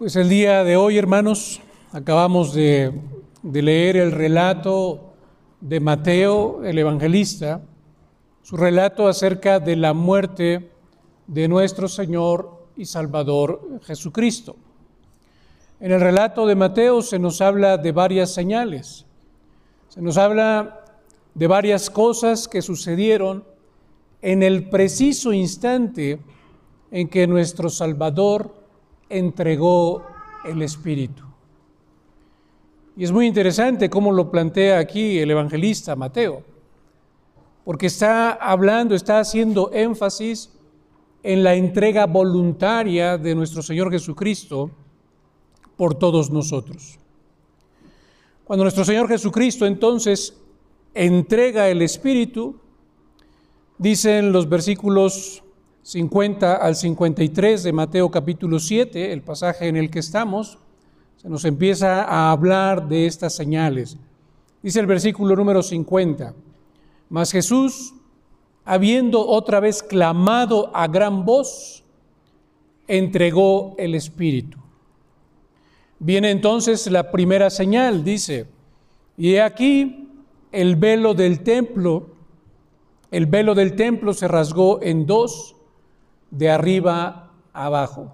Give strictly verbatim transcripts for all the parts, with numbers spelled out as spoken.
Pues el día de hoy, hermanos, acabamos de, de leer el relato de Mateo, el evangelista, su relato acerca de la muerte de nuestro Señor y Salvador Jesucristo. En el relato de Mateo se nos habla de varias señales, se nos habla de varias cosas que sucedieron en el preciso instante en que nuestro Salvador entregó el Espíritu. Y es muy interesante cómo lo plantea aquí el evangelista Mateo, porque está hablando, está haciendo énfasis en la entrega voluntaria de nuestro Señor Jesucristo por todos nosotros. Cuando nuestro Señor Jesucristo entonces entrega el Espíritu, dicen los versículos cincuenta al cincuenta y tres de Mateo capítulo siete, el pasaje en el que estamos, se nos empieza a hablar de estas señales. Dice el versículo número cincuenta: Mas Jesús, habiendo otra vez clamado a gran voz, entregó el Espíritu. Viene entonces la primera señal, dice, y he aquí el velo del templo, el velo del templo se rasgó en dos, de arriba a abajo.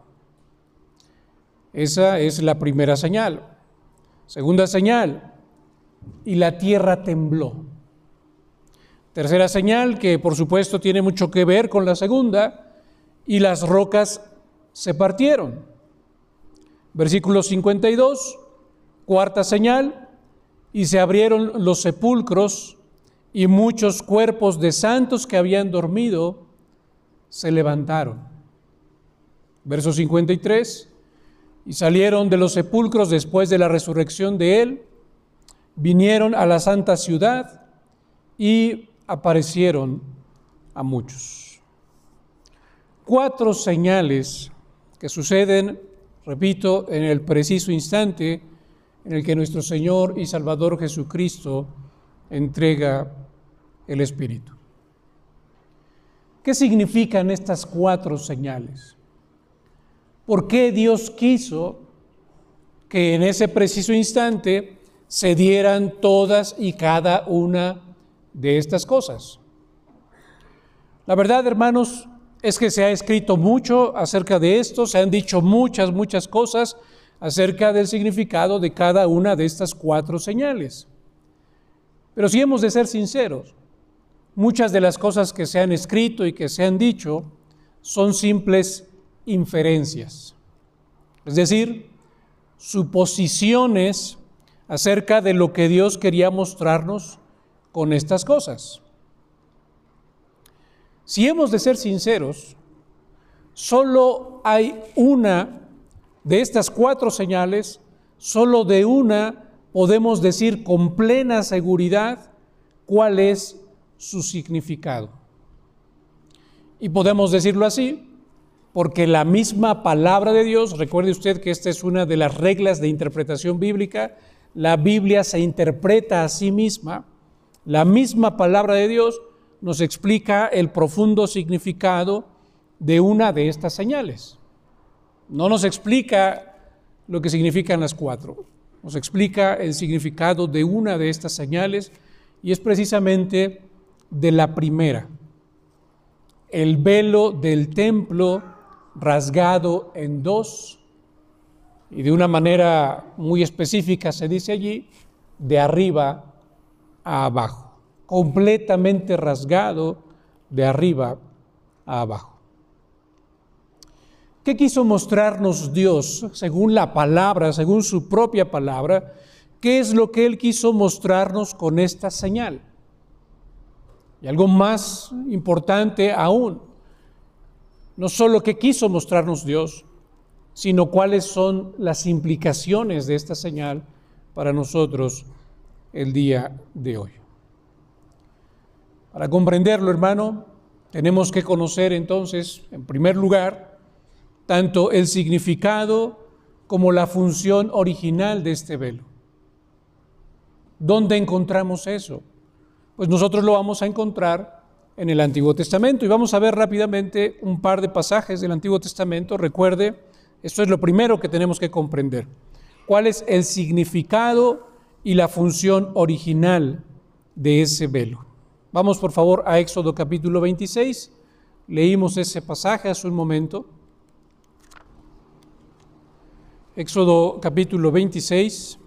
Esa es la primera señal. Segunda señal, y la tierra tembló. Tercera señal, que por supuesto tiene mucho que ver con la segunda, y las rocas se partieron. Versículo cincuenta y dos, cuarta señal, y se abrieron los sepulcros, y muchos cuerpos de santos que habían dormido se levantaron. Verso cincuenta y tres, y salieron de los sepulcros después de la resurrección de él, vinieron a la santa ciudad y aparecieron a muchos. Cuatro señales que suceden, repito, en el preciso instante en el que nuestro Señor y Salvador Jesucristo entrega el Espíritu. ¿Qué significan estas cuatro señales? ¿Por qué Dios quiso que en ese preciso instante se dieran todas y cada una de estas cosas? La verdad, hermanos, es que se ha escrito mucho acerca de esto, se han dicho muchas, muchas cosas acerca del significado de cada una de estas cuatro señales. Pero si hemos de ser sinceros, muchas de las cosas que se han escrito y que se han dicho son simples inferencias, es decir, suposiciones acerca de lo que Dios quería mostrarnos con estas cosas. Si hemos de ser sinceros, solo hay una de estas cuatro señales, solo de una podemos decir con plena seguridad cuál es su significado. Y podemos decirlo así porque la misma palabra de Dios, recuerde usted que esta es una de las reglas de interpretación bíblica, la Biblia se interpreta a sí misma, la misma palabra de Dios nos explica el profundo significado de una de estas señales. No nos explica lo que significan las cuatro, nos explica el significado de una de estas señales y es precisamente de la primera, el velo del templo rasgado en dos, y de una manera muy específica se dice allí, de arriba a abajo, completamente rasgado de arriba a abajo. ¿Qué quiso mostrarnos Dios según la palabra, según su propia palabra? ¿Qué es lo que Él quiso mostrarnos con esta señal? Y algo más importante aún, no solo qué quiso mostrarnos Dios, sino cuáles son las implicaciones de esta señal para nosotros el día de hoy. Para comprenderlo, hermano, tenemos que conocer entonces, en primer lugar, tanto el significado como la función original de este velo. ¿Dónde encontramos eso? Pues nosotros lo vamos a encontrar en el Antiguo Testamento y vamos a ver rápidamente un par de pasajes del Antiguo Testamento. Recuerde, Esto es lo primero que tenemos que comprender. ¿Cuál es el significado y la función original de ese velo? Vamos por favor a Éxodo capítulo veintiséis. Leímos ese pasaje hace un momento. Éxodo capítulo veintiséis.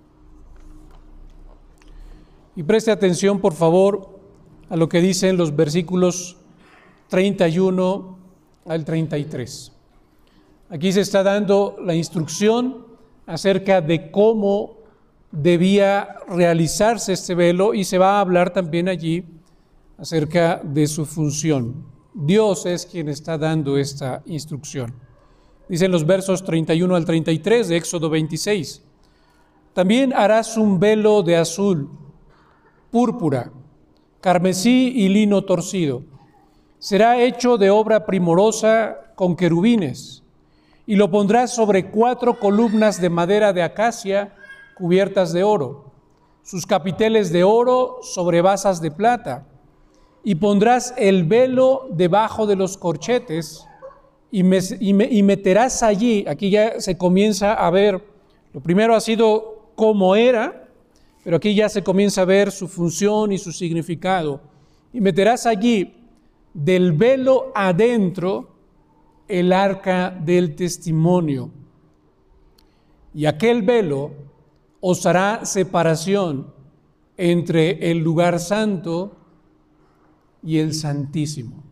Y preste atención, por favor, a lo que dicen los versículos treinta y uno al treinta y tres. Aquí se está dando la instrucción acerca de cómo debía realizarse este velo y se va a hablar también allí acerca de su función. Dios es quien está dando esta instrucción. Dicen los versos treinta y uno al treinta y tres de Éxodo veintiséis. También harás un velo de azul, púrpura, carmesí y lino torcido. Será hecho de obra primorosa con querubines, y lo pondrás sobre cuatro columnas de madera de acacia cubiertas de oro, sus capiteles de oro sobre basas de plata, y pondrás el velo debajo de los corchetes, y, me, y, me, y meterás allí, aquí ya se comienza a ver, lo primero ha sido cómo era, pero aquí ya se comienza a ver su función y su significado, y meterás allí del velo adentro el arca del testimonio, y aquel velo os hará separación entre el lugar santo y el santísimo.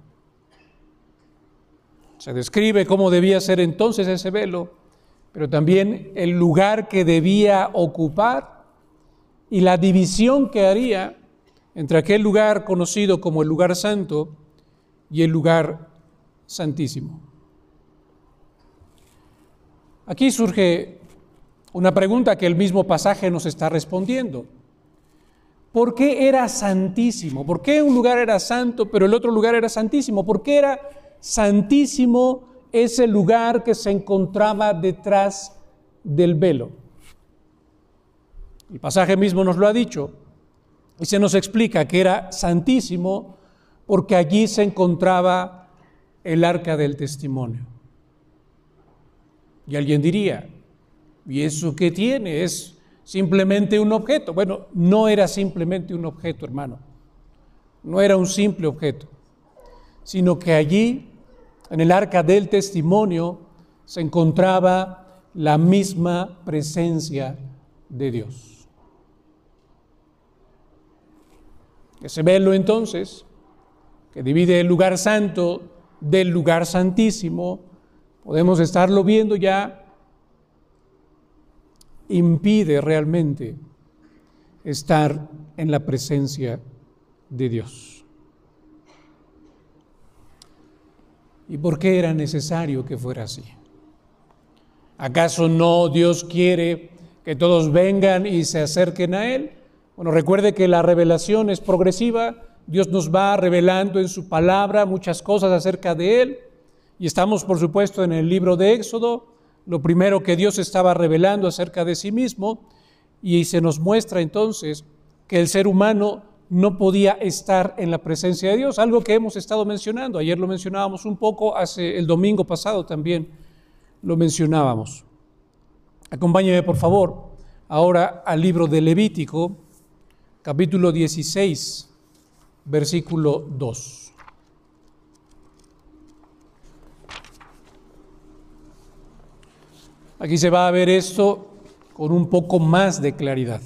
Se describe cómo debía ser entonces ese velo, pero también el lugar que debía ocupar y la división que haría entre aquel lugar conocido como el lugar santo y el lugar santísimo. Aquí surge una pregunta que el mismo pasaje nos está respondiendo. ¿Por qué era santísimo? ¿Por qué un lugar era santo, pero el otro lugar era santísimo? ¿Por qué era santísimo ese lugar que se encontraba detrás del velo? El pasaje mismo nos lo ha dicho y se nos explica que era santísimo porque allí se encontraba el arca del testimonio. Y alguien diría, ¿y eso qué tiene? ¿Es simplemente un objeto? Bueno, no era simplemente un objeto, hermano. No era un simple objeto, sino que allí, en el arca del testimonio, se encontraba la misma presencia de Dios. Ese velo, entonces, que divide el lugar santo del lugar santísimo, podemos estarlo viendo ya, impide realmente estar en la presencia de Dios. ¿Y por qué era necesario que fuera así? ¿Acaso no Dios quiere que todos vengan y se acerquen a Él? Bueno, recuerde que la revelación es progresiva. Dios nos va revelando en su palabra muchas cosas acerca de Él. Y estamos, por supuesto, en el libro de Éxodo, lo primero que Dios estaba revelando acerca de sí mismo, y se nos muestra entonces que el ser humano no podía estar en la presencia de Dios, algo que hemos estado mencionando. Ayer lo mencionábamos un poco, hace el domingo pasado también lo mencionábamos. Acompáñeme, por favor, ahora al libro de Levítico, capítulo dieciséis, versículo dos. Aquí se va a ver esto con un poco más de claridad.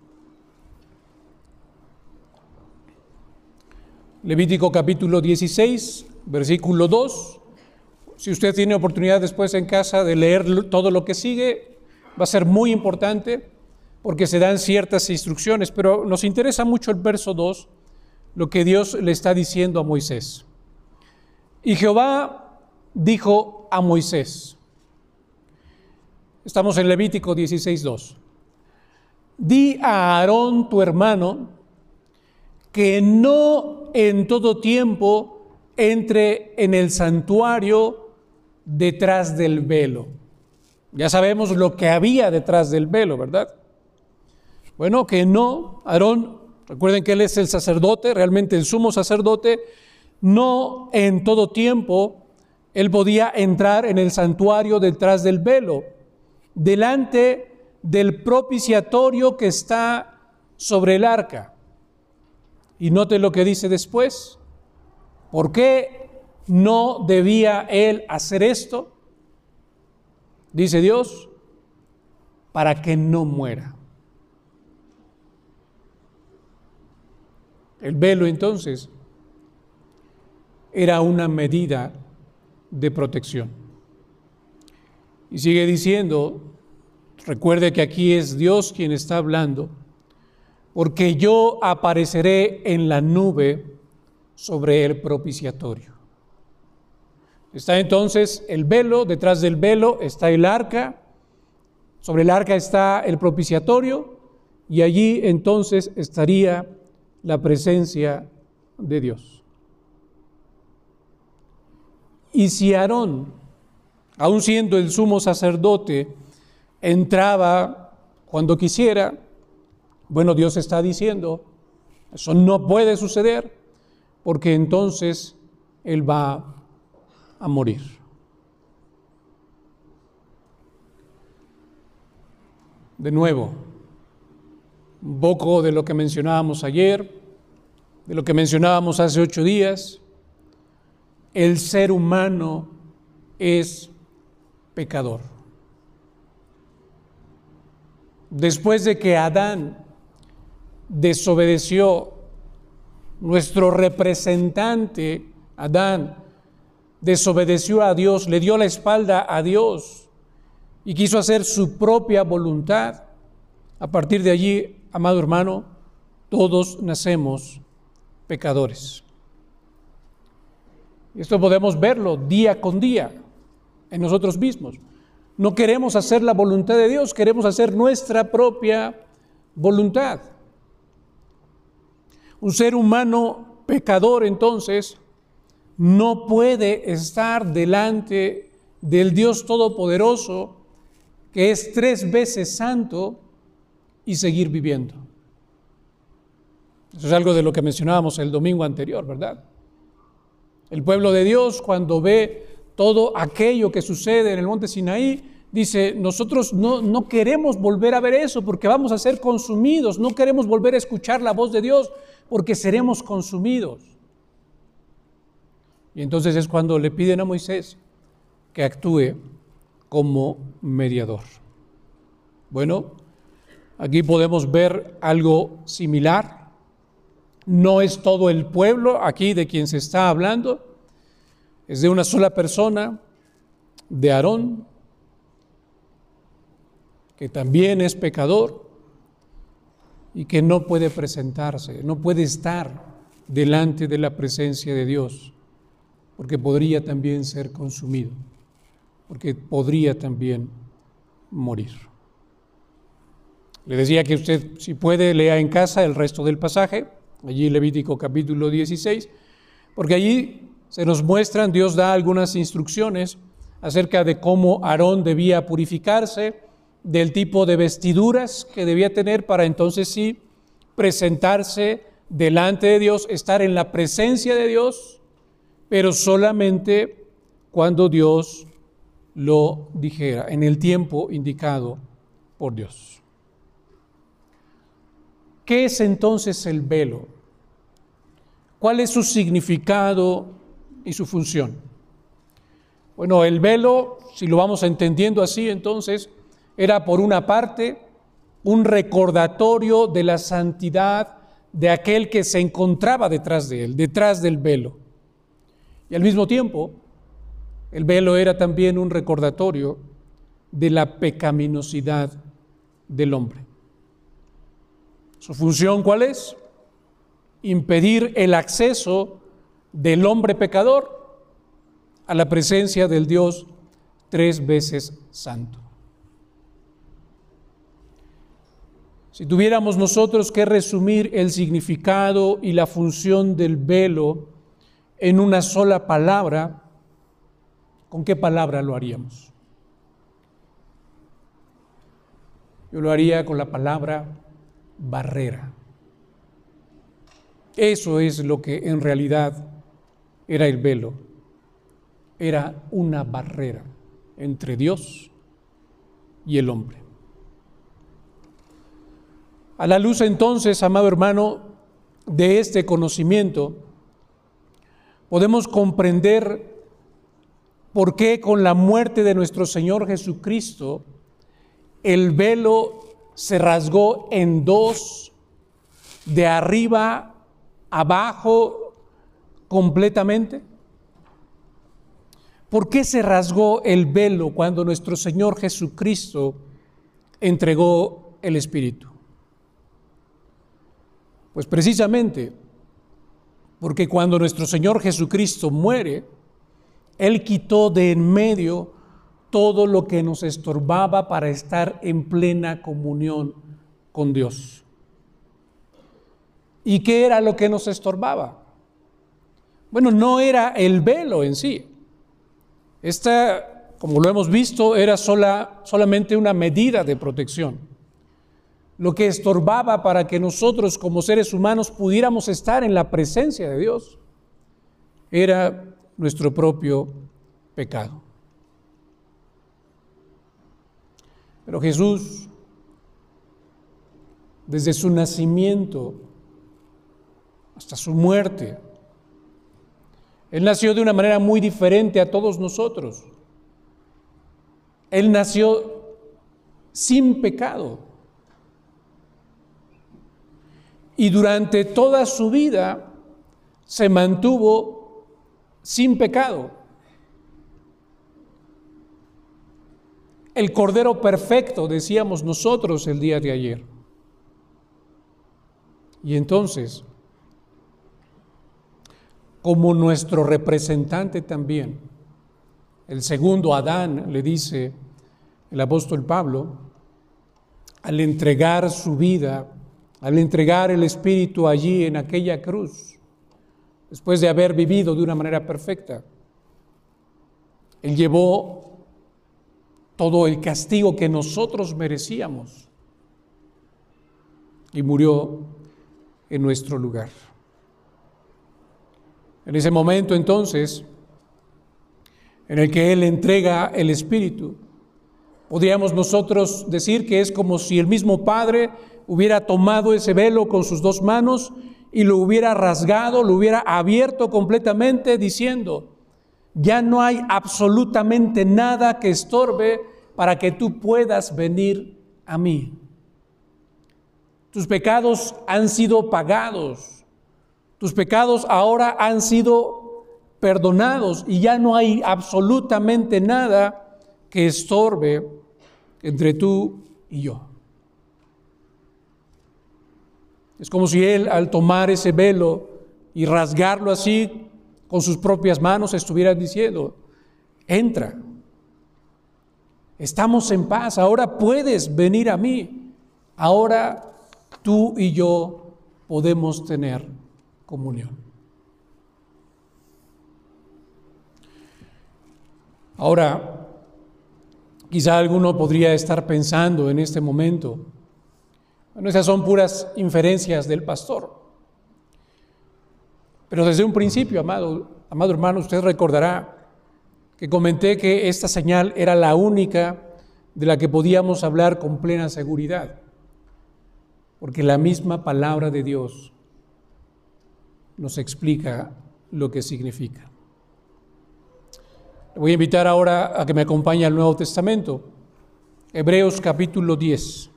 Levítico capítulo dieciséis, versículo dos. Si usted tiene oportunidad después en casa de leer todo lo que sigue, va a ser muy importante porque se dan ciertas instrucciones, pero nos interesa mucho el verso dos, lo que Dios le está diciendo a Moisés. Y Jehová dijo a Moisés, estamos en Levítico dieciséis, dos. Di a Aarón tu hermano que no en todo tiempo entre en el santuario detrás del velo. Ya sabemos lo que había detrás del velo, ¿verdad? Bueno, que no, Aarón, recuerden que él es el sacerdote, realmente el sumo sacerdote, no en todo tiempo Él podía entrar en el santuario detrás del velo, delante del propiciatorio que está sobre el arca. Y note lo que dice después. ¿Por qué no debía él hacer esto? Dice Dios, para que no muera. El velo entonces era una medida de protección. Y sigue diciendo, recuerde que aquí es Dios quien está hablando, porque yo apareceré en la nube sobre el propiciatorio. Está entonces el velo, detrás del velo está el arca, sobre el arca está el propiciatorio, y allí entonces estaría la presencia de Dios. Y si Aarón, aun siendo el sumo sacerdote, entraba cuando quisiera, bueno, Dios está diciendo, eso no puede suceder, porque entonces él va a morir. De nuevo, un poco de lo que mencionábamos ayer, de lo que mencionábamos hace ocho días, el ser humano es pecador. Después de que Adán desobedeció, nuestro representante, Adán, desobedeció a Dios, le dio la espalda a Dios y quiso hacer su propia voluntad. A partir de allí, amado hermano, todos nacemos pecadores. Esto podemos verlo día con día en nosotros mismos. No queremos hacer la voluntad de Dios, queremos hacer nuestra propia voluntad. Un ser humano pecador, entonces, no puede estar delante del Dios Todopoderoso, que es tres veces santo, y seguir viviendo. Eso es algo de lo que mencionábamos el domingo anterior, ¿verdad? El pueblo de Dios, cuando ve todo aquello que sucede en el monte Sinaí, dice, nosotros no, no queremos volver a ver eso porque vamos a ser consumidos, no queremos volver a escuchar la voz de Dios porque seremos consumidos. Y entonces es cuando le piden a Moisés que actúe como mediador. Bueno, aquí podemos ver algo similar. No es todo el pueblo aquí de quien se está hablando, es de una sola persona, de Aarón, que también es pecador y que no puede presentarse, no puede estar delante de la presencia de Dios, porque podría también ser consumido, porque podría también morir. Le decía que usted, si puede, lea en casa el resto del pasaje, allí Levítico capítulo dieciséis, porque allí se nos muestran, Dios da algunas instrucciones acerca de cómo Aarón debía purificarse, del tipo de vestiduras que debía tener para entonces sí presentarse delante de Dios, estar en la presencia de Dios, pero solamente cuando Dios lo dijera, en el tiempo indicado por Dios. ¿Qué es entonces el velo? ¿Cuál es su significado y su función? Bueno, el velo, si lo vamos entendiendo así, entonces, era por una parte un recordatorio de la santidad de aquel que se encontraba detrás de él, detrás del velo. Y al mismo tiempo, el velo era también un recordatorio de la pecaminosidad del hombre. ¿Su función cuál es? Impedir el acceso del hombre pecador a la presencia del Dios tres veces santo. Si tuviéramos nosotros que resumir el significado y la función del velo en una sola palabra, ¿con qué palabra lo haríamos? Yo lo haría con la palabra barrera. Eso es lo que en realidad era el velo. era una barrera entre Dios y el hombre. A la luz entonces, amado hermano, de este conocimiento, podemos comprender por qué con la muerte de nuestro Señor Jesucristo, el velo se rasgó en dos, de arriba abajo completamente. ¿Por qué se rasgó el velo cuando nuestro Señor Jesucristo entregó el Espíritu? Pues precisamente porque cuando nuestro Señor Jesucristo muere, Él quitó de en medio todo lo que nos estorbaba para estar en plena comunión con Dios. ¿Y qué era lo que nos estorbaba? Bueno, no era el velo en sí. Esta, como lo hemos visto, era sola, solamente una medida de protección. Lo que estorbaba para que nosotros como seres humanos pudiéramos estar en la presencia de Dios era nuestro propio pecado. Pero Jesús, desde su nacimiento hasta su muerte, Él nació de una manera muy diferente a todos nosotros. Él nació sin pecado. Y durante toda su vida se mantuvo sin pecado. El Cordero perfecto, decíamos nosotros el día de ayer. Y entonces, como nuestro representante también, el segundo Adán, le dice el apóstol Pablo, al entregar su vida, al entregar el Espíritu allí en aquella cruz, después de haber vivido de una manera perfecta, Él llevó todo el castigo que nosotros merecíamos y murió en nuestro lugar. En ese momento entonces, en el que Él entrega el Espíritu, podríamos nosotros decir que es como si el mismo Padre hubiera tomado ese velo con sus dos manos y lo hubiera rasgado, lo hubiera abierto completamente, diciendo: ya no hay absolutamente nada que estorbe para que tú puedas venir a mí. Tus pecados han sido pagados, tus pecados ahora han sido perdonados y ya no hay absolutamente nada que estorbe entre tú y yo. Es como si Él, al tomar ese velo y rasgarlo así con sus propias manos, estuviera diciendo: entra, estamos en paz, ahora puedes venir a mí, ahora tú y yo podemos tener comunión. Ahora, quizá alguno podría estar pensando en este momento: bueno, esas son puras inferencias del pastor. Pero desde un principio, amado, amado hermano, usted recordará que comenté que esta señal era la única de la que podíamos hablar con plena seguridad, porque la misma palabra de Dios nos explica lo que significa. Le voy a invitar ahora a que me acompañe al Nuevo Testamento, Hebreos capítulo diez.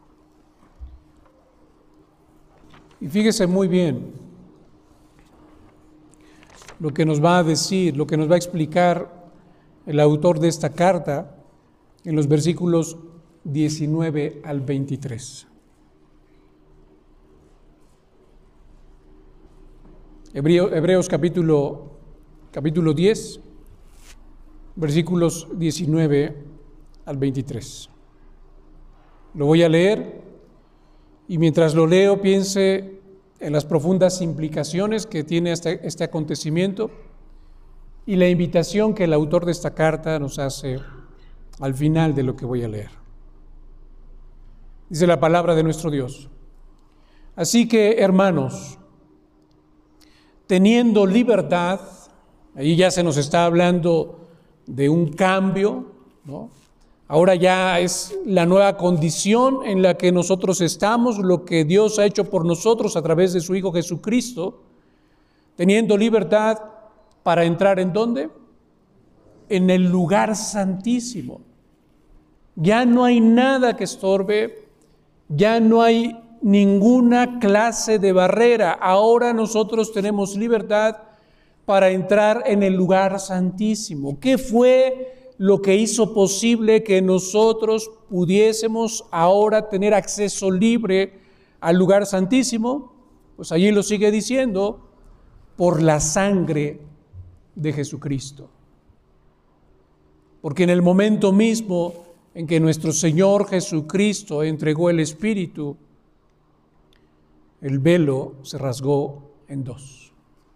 Y fíjese muy bien lo que nos va a decir, lo que nos va a explicar el autor de esta carta en los versículos diecinueve al veintitrés. Hebreos capítulo, capítulo diez, versículos diecinueve al veintitrés. Lo voy a leer y mientras lo leo piense en las profundas implicaciones que tiene este, este acontecimiento y la invitación que el autor de esta carta nos hace al final de lo que voy a leer. Dice la palabra de nuestro Dios: así que, hermanos, teniendo libertad Ahí ya se nos está hablando de un cambio, ¿no? Ahora ya es la nueva condición en la que nosotros estamos, lo que Dios ha hecho por nosotros a través de su Hijo Jesucristo, teniendo libertad para entrar ¿en dónde? En el lugar santísimo. Ya no hay nada que estorbe, ya no hay ninguna clase de barrera. Ahora nosotros tenemos libertad para entrar en el lugar santísimo. ¿Qué fue lo que hizo posible que nosotros pudiésemos ahora tener acceso libre al lugar santísimo? Pues allí lo sigue diciendo, por la sangre de Jesucristo. Porque en el momento mismo en que nuestro Señor Jesucristo entregó el Espíritu, el velo se rasgó en dos.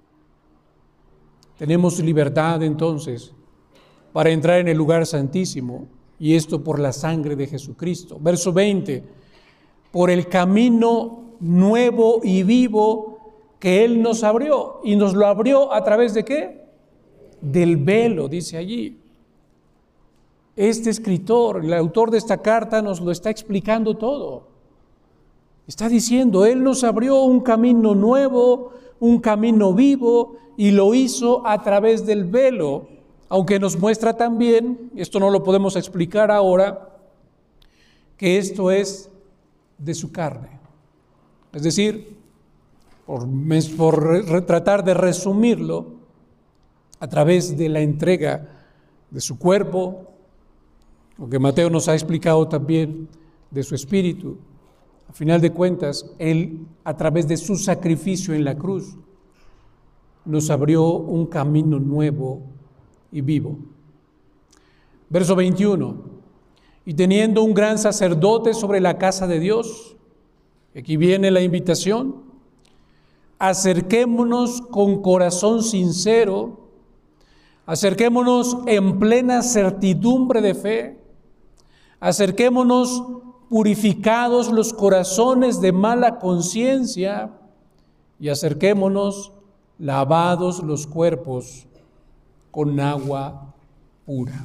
Tenemos libertad entonces para entrar en el lugar santísimo, y esto por la sangre de Jesucristo. Verso veinte, por el camino nuevo y vivo que Él nos abrió, y nos lo abrió a través de ¿qué? Del velo, dice allí. Este escritor, el autor de esta carta, nos lo está explicando todo. Está diciendo, Él nos abrió un camino nuevo, un camino vivo, y lo hizo a través del velo, aunque nos muestra también, esto no lo podemos explicar ahora, que esto es de su carne. Es decir, por, por tratar de resumirlo, a través de la entrega de su cuerpo, lo que Mateo nos ha explicado también de su espíritu. A final de cuentas, Él, a través de su sacrificio en la cruz, nos abrió un camino nuevo y vivo. Verso veintiuno, y teniendo un gran sacerdote sobre la casa de Dios, aquí viene la invitación, acerquémonos con corazón sincero, acerquémonos en plena certidumbre de fe, acerquémonos purificados los corazones de mala conciencia y acerquémonos lavados los cuerpos con agua pura.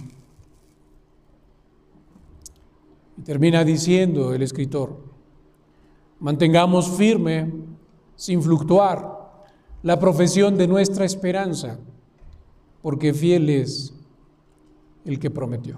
Y termina diciendo el escritor, mantengamos firme, sin fluctuar, la profesión de nuestra esperanza, porque fiel es el que prometió.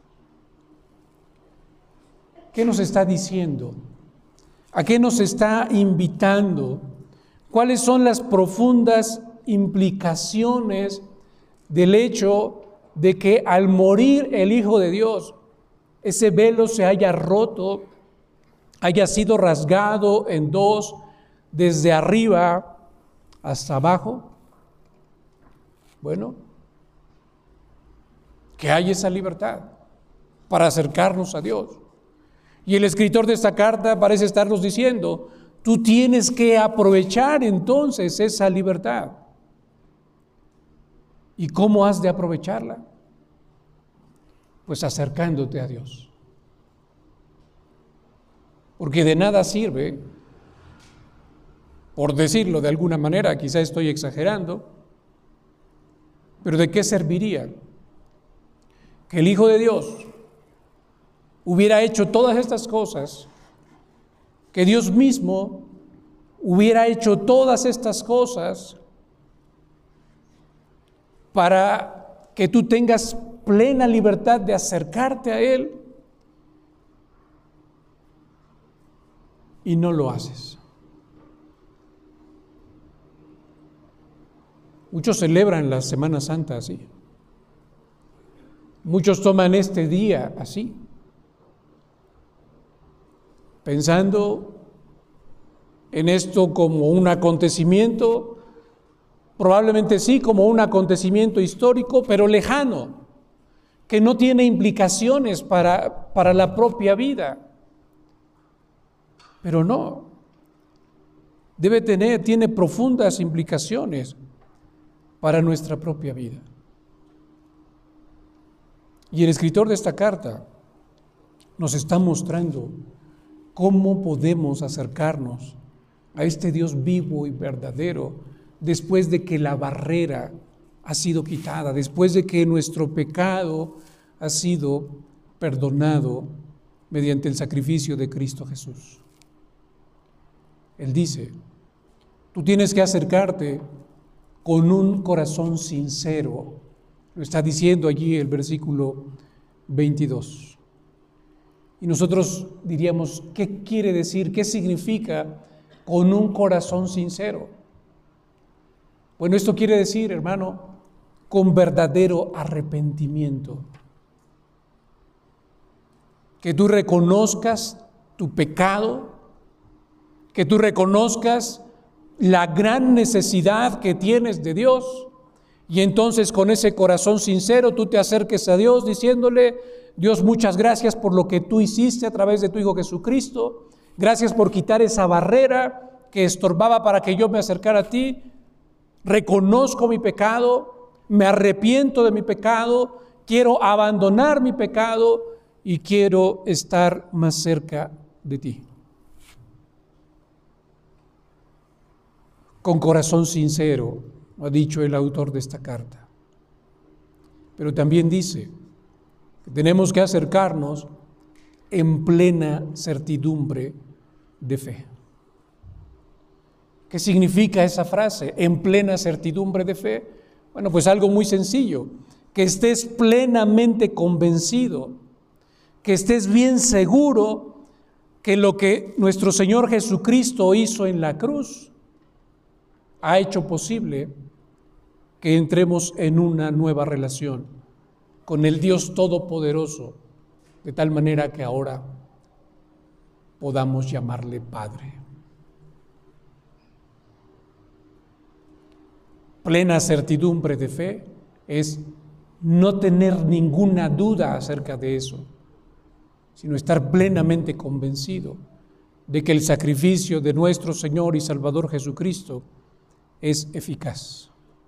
¿Qué nos está diciendo? ¿A qué nos está invitando? ¿Cuáles son las profundas implicaciones del hecho de que al morir el Hijo de Dios, ese velo se haya roto, haya sido rasgado en dos, desde arriba hasta abajo? Bueno, que hay esa libertad para acercarnos a Dios. Y el escritor de esta carta parece estarnos diciendo, tú tienes que aprovechar entonces esa libertad. ¿Y cómo has de aprovecharla? Pues acercándote a Dios. Porque de nada sirve, por decirlo de alguna manera, quizá estoy exagerando, pero ¿de qué serviría que el Hijo de Dios hubiera hecho todas estas cosas, que Dios mismo hubiera hecho todas estas cosas para que tú tengas plena libertad de acercarte a Él, y no lo haces? Muchos celebran la Semana Santa así. Muchos toman este día así, pensando en esto como un acontecimiento, probablemente sí, como un acontecimiento histórico, pero lejano, que no tiene implicaciones para, para la propia vida. Pero no, debe tener, tiene profundas implicaciones para nuestra propia vida. Y el escritor de esta carta nos está mostrando cómo podemos acercarnos a este Dios vivo y verdadero después de que la barrera ha sido quitada, después de que nuestro pecado ha sido perdonado mediante el sacrificio de Cristo Jesús. Él dice, tú tienes que acercarte con un corazón sincero. Lo está diciendo allí el versículo veintidós. Y nosotros diríamos, ¿qué quiere decir? ¿Qué significa con un corazón sincero? Bueno, esto quiere decir, hermano, con verdadero arrepentimiento. Que tú reconozcas tu pecado, que tú reconozcas la gran necesidad que tienes de Dios, y entonces con ese corazón sincero tú te acerques a Dios diciéndole, Dios, muchas gracias por lo que tú hiciste a través de tu Hijo Jesucristo, gracias por quitar esa barrera que estorbaba para que yo me acercara a ti, reconozco mi pecado, me arrepiento de mi pecado, quiero abandonar mi pecado y quiero estar más cerca de ti. Con corazón sincero, ha dicho el autor de esta carta. Pero también dice que tenemos que acercarnos en plena certidumbre de fe. ¿Qué significa esa frase? En plena certidumbre de fe. Bueno, pues algo muy sencillo, que estés plenamente convencido, que estés bien seguro que lo que nuestro Señor Jesucristo hizo en la cruz ha hecho posible que entremos en una nueva relación con el Dios Todopoderoso, de tal manera que ahora podamos llamarle Padre. Plena certidumbre de fe es no tener ninguna duda acerca de eso, sino estar plenamente convencido de que el sacrificio de nuestro Señor y Salvador Jesucristo es eficaz.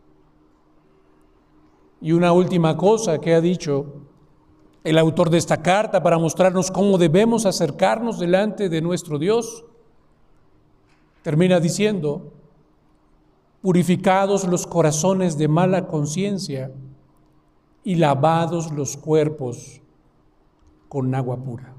Y una última cosa que ha dicho el autor de esta carta para mostrarnos cómo debemos acercarnos delante de nuestro Dios, termina diciendo, purificados los corazones de mala conciencia y lavados los cuerpos con agua pura.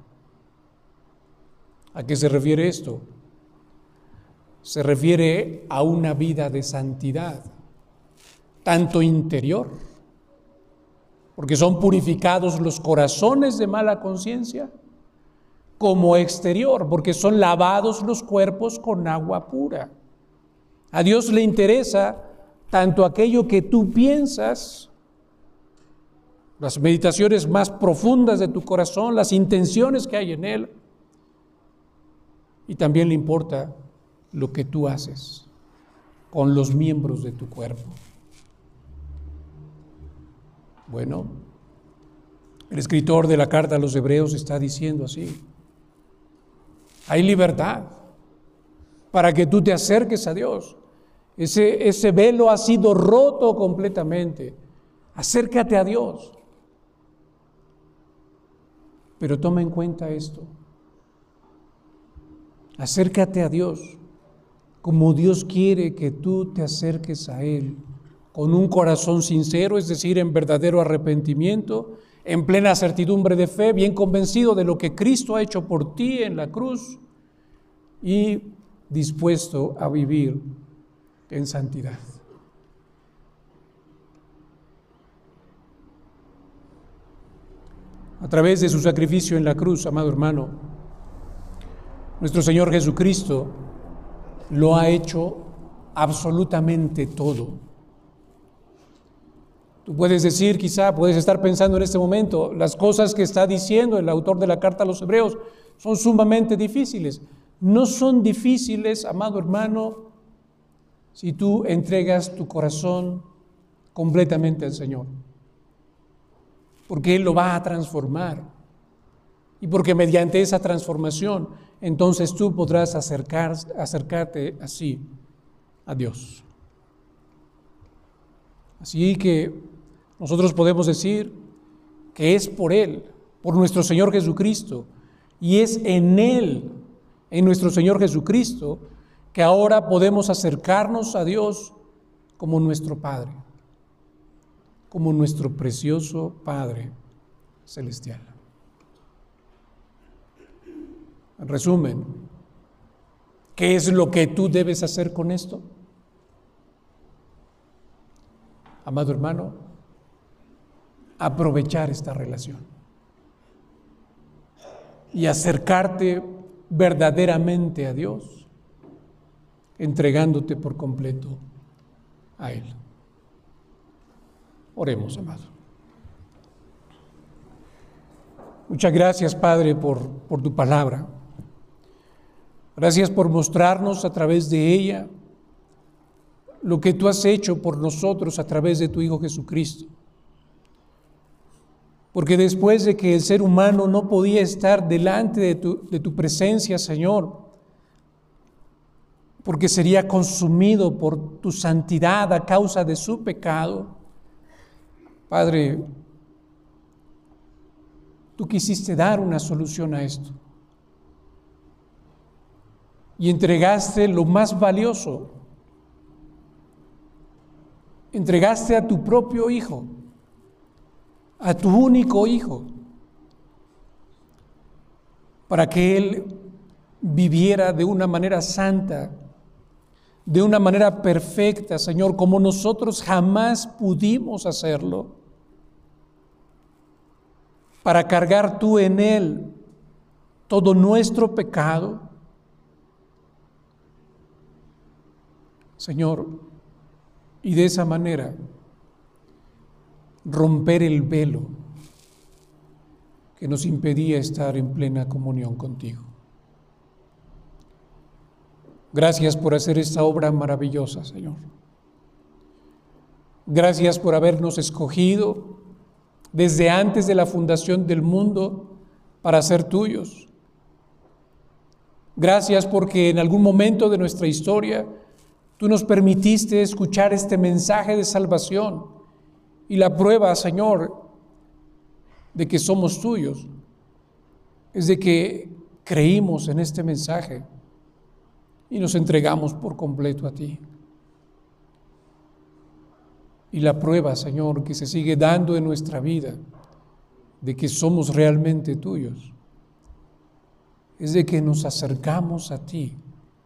¿A qué se refiere esto? Se refiere a una vida de santidad, tanto interior, porque son purificados los corazones de mala conciencia, como exterior, porque son lavados los cuerpos con agua pura. A Dios le interesa tanto aquello que tú piensas, las meditaciones más profundas de tu corazón, las intenciones que hay en él, y también le importa lo que tú haces con los miembros de tu cuerpo. Bueno, el escritor de la carta a los Hebreos está diciendo así, hay libertad para que tú te acerques a Dios. Ese, ese velo ha sido roto completamente. Acércate a Dios. Pero toma en cuenta esto. Acércate a Dios como Dios quiere que tú te acerques a Él, con un corazón sincero, es decir, en verdadero arrepentimiento, en plena certidumbre de fe, bien convencido de lo que Cristo ha hecho por ti en la cruz y dispuesto a vivir en santidad. A través de su sacrificio en la cruz, amado hermano, nuestro Señor Jesucristo lo ha hecho absolutamente todo. Tú puedes decir, quizá puedes estar pensando en este momento, las cosas que está diciendo el autor de la carta a los Hebreos son sumamente difíciles. No son difíciles, amado hermano, si tú entregas tu corazón completamente al Señor. Porque Él lo va a transformar. Y porque mediante esa transformación, entonces tú podrás acercar, acercarte así a Dios. Así que nosotros podemos decir que es por Él, por nuestro Señor Jesucristo, y es en Él, en nuestro Señor Jesucristo, que ahora podemos acercarnos a Dios como nuestro Padre. como nuestro precioso Padre celestial. En resumen, ¿qué es lo que tú debes hacer con esto? Amado hermano, aprovechar esta relación y acercarte verdaderamente a Dios, entregándote por completo a Él. Oremos, amado. Muchas gracias, Padre, por, por tu palabra. Gracias por mostrarnos a través de ella lo que tú has hecho por nosotros a través de tu Hijo Jesucristo. Porque después de que el ser humano no podía estar delante de tu, de tu presencia, Señor, porque sería consumido por tu santidad a causa de su pecado, Padre, tú quisiste dar una solución a esto y entregaste lo más valioso. Entregaste a tu propio Hijo, a tu único Hijo, para que Él viviera de una manera santa, de una manera perfecta, Señor, como nosotros jamás pudimos hacerlo, para cargar tú en Él todo nuestro pecado. Señor, y de esa manera romper el velo que nos impedía estar en plena comunión contigo. Gracias por hacer esta obra maravillosa, Señor. Gracias por habernos escogido desde antes de la fundación del mundo para ser tuyos. Gracias porque en algún momento de nuestra historia tú nos permitiste escuchar este mensaje de salvación y la prueba, Señor, de que somos tuyos es de que creímos en este mensaje y nos entregamos por completo a ti. Y la prueba, Señor, que se sigue dando en nuestra vida de que somos realmente tuyos es de que nos acercamos a ti.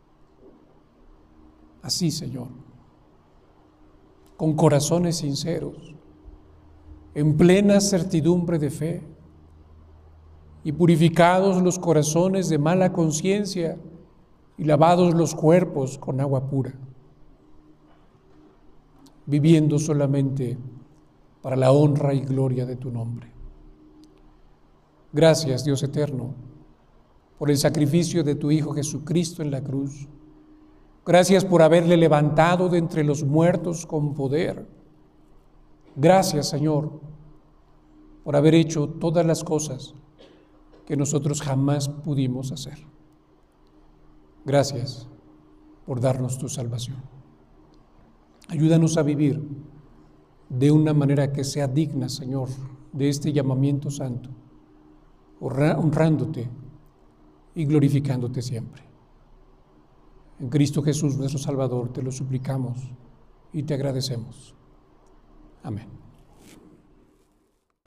Así, Señor, con corazones sinceros, en plena certidumbre de fe, y purificados los corazones de mala conciencia y lavados los cuerpos con agua pura, viviendo solamente para la honra y gloria de tu nombre. Gracias, Dios eterno, por el sacrificio de tu Hijo Jesucristo en la cruz. Gracias por haberle levantado de entre los muertos con poder. Gracias, Señor, por haber hecho todas las cosas que nosotros jamás pudimos hacer. Gracias por darnos tu salvación. Ayúdanos a vivir de una manera que sea digna, Señor, de este llamamiento santo, honrándote y glorificándote siempre. En Cristo Jesús, nuestro Salvador, te lo suplicamos y te agradecemos. Amén.